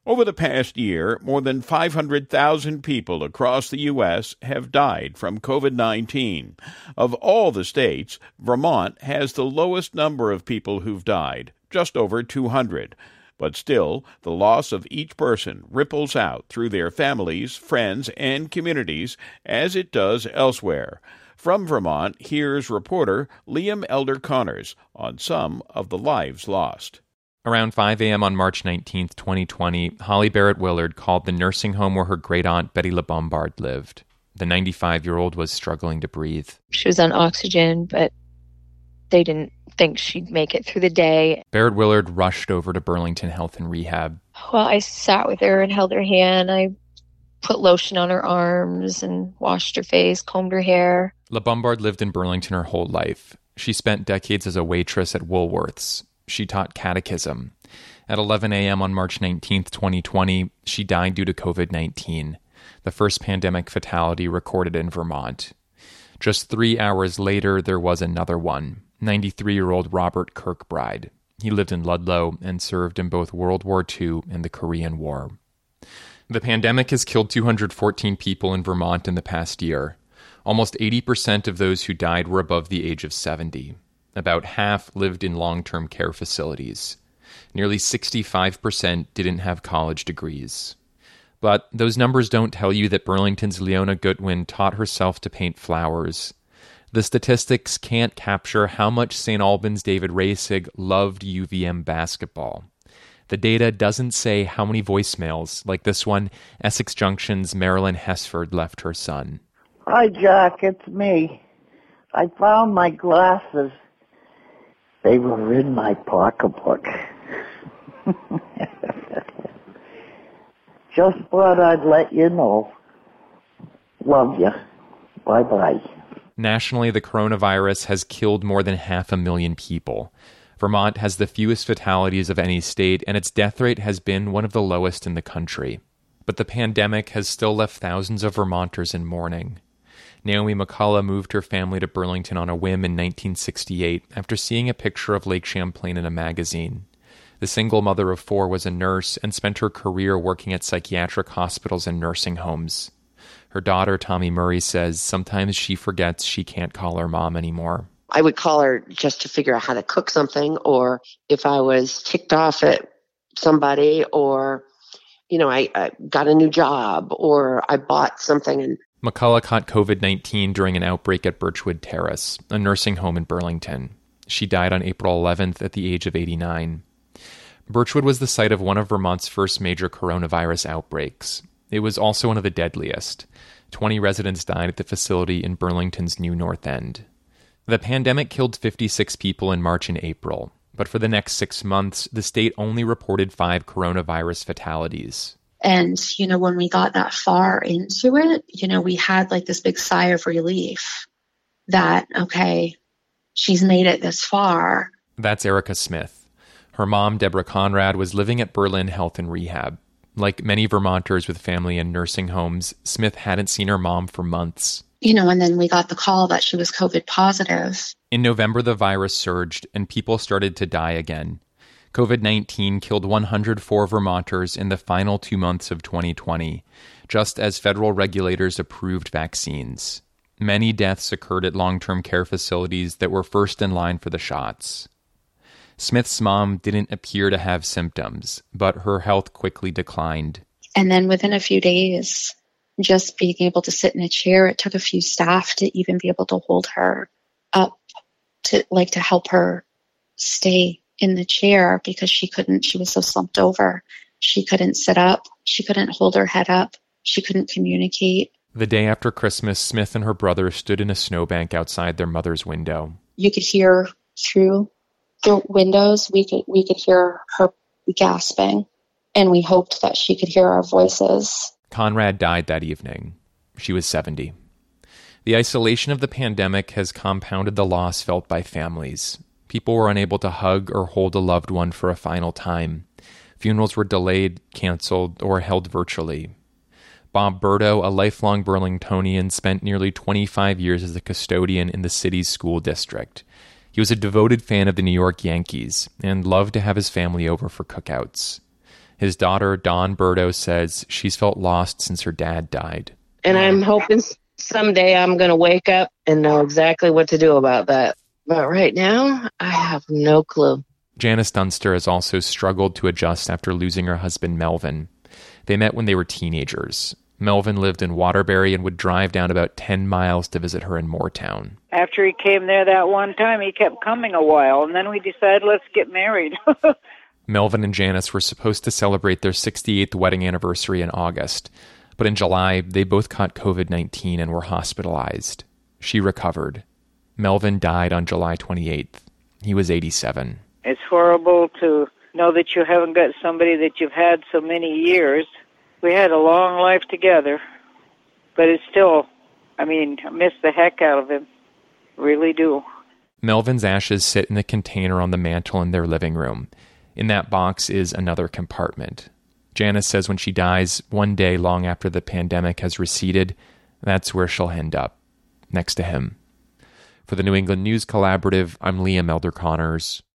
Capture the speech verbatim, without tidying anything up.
Over the past year, more than five hundred thousand people across the U S have died from covid nineteen. Of all the states, Vermont has the lowest number of people who've died, just over two hundred. But still, the loss of each person ripples out through their families, friends, and communities, as it does elsewhere. From Vermont, here's reporter Liam Elder Connors on some of the lives lost. Around five a.m. on March nineteenth, twenty twenty, Holly Barrett Willard called the nursing home where her great-aunt Betty LeBombard lived. The ninety-five-year-old was struggling to breathe. She was on oxygen, but they didn't think she'd make it through the day. Barrett Willard rushed over to Burlington Health and Rehab. Well, I sat with her and held her hand. I put lotion on her arms and washed her face, combed her hair. LeBombard lived in Burlington her whole life. She spent decades as a waitress at Woolworths. She taught catechism. At eleven a.m. on March nineteenth, twenty twenty, she died due to covid nineteen, the first pandemic fatality recorded in Vermont. Just three hours later, there was another one, ninety-three-year-old Robert Kirkbride. He lived in Ludlow and served in both World War Two and the Korean War. The pandemic has killed two hundred fourteen people in Vermont in the past year. Almost eighty percent of those who died were above the age of seventy. About half lived in long-term care facilities. Nearly sixty-five percent didn't have college degrees. But those numbers don't tell you that Burlington's Leona Goodwin taught herself to paint flowers. The statistics can't capture how much Saint Albans' David Raisig loved U V M basketball. The data doesn't say how many voicemails, like this one, Essex Junction's Marilyn Hesford left her son. Hi, Jack, it's me. I found my glasses. They were in my pocketbook. Just thought I'd let you know. Love you. Bye-bye. Nationally, the coronavirus has killed more than half a million people. Vermont has the fewest fatalities of any state, and its death rate has been one of the lowest in the country. But the pandemic has still left thousands of Vermonters in mourning. Naomi McCullough moved her family to Burlington on a whim in nineteen sixty-eight after seeing a picture of Lake Champlain in a magazine. The single mother of four was a nurse and spent her career working at psychiatric hospitals and nursing homes. Her daughter, Tommy Murray, says sometimes she forgets she can't call her mom anymore. I would call her just to figure out how to cook something, or if I was ticked off at somebody, or, you know, I, I got a new job, or I bought something. And McCullough caught covid nineteen during an outbreak at Birchwood Terrace, a nursing home in Burlington. She died on April eleventh at the age of eighty-nine. Birchwood was the site of one of Vermont's first major coronavirus outbreaks. It was also one of the deadliest. Twenty residents died at the facility in Burlington's New North End. The pandemic killed fifty-six people in March and April, but for the next six months, the state only reported five coronavirus fatalities. And, you know, when we got that far into it, you know, we had like this big sigh of relief that, okay, she's made it this far. That's Erica Smith. Her mom, Deborah Conrad, was living at Berlin Health and Rehab. Like many Vermonters with family in nursing homes, Smith hadn't seen her mom for months. You know, and then we got the call that she was COVID positive. In November, the virus surged and people started to die again. covid nineteen killed one hundred four Vermonters in the final two months of twenty twenty, just as federal regulators approved vaccines. Many deaths occurred at long-term care facilities that were first in line for the shots. Smith's mom didn't appear to have symptoms, but her health quickly declined. And then within a few days, just being able to sit in a chair, it took a few staff to even be able to hold her up, to like to help her stay in the chair because she couldn't, she was so slumped over. She couldn't sit up. She couldn't hold her head up. She couldn't communicate. The day after Christmas, Smith and her brother stood in a snowbank outside their mother's window. You could hear through the windows, we could we could hear her gasping, and we hoped that she could hear our voices. Conrad died that evening. She was seventy. The isolation of the pandemic has compounded the loss felt by families. People were unable to hug or hold a loved one for a final time. Funerals were delayed, canceled, or held virtually. Bob Berto, a lifelong Burlingtonian, spent nearly twenty-five years as a custodian in the city's school district. He was a devoted fan of the New York Yankees and loved to have his family over for cookouts. His daughter, Dawn Berto, says she's felt lost since her dad died. And I'm hoping someday I'm going to wake up and know exactly what to do about that. But right now, I have no clue. Janice Dunster has also struggled to adjust after losing her husband, Melvin. They met when they were teenagers. Melvin lived in Waterbury and would drive down about ten miles to visit her in Moortown. After he came there that one time, he kept coming a while, and then we decided, let's get married. Melvin and Janice were supposed to celebrate their sixty-eighth wedding anniversary in August, but in July, they both caught covid nineteen and were hospitalized. She recovered. Melvin died on July twenty-eighth. He was eighty-seven. It's horrible to know that you haven't got somebody that you've had so many years. We had a long life together, but it's still, I mean, I miss the heck out of him. Really do. Melvin's ashes sit in a container on the mantel in their living room. In that box is another compartment. Janice says when she dies, one day long after the pandemic has receded, that's where she'll end up, next to him. For the New England News Collaborative, I'm Liam Elder Connors.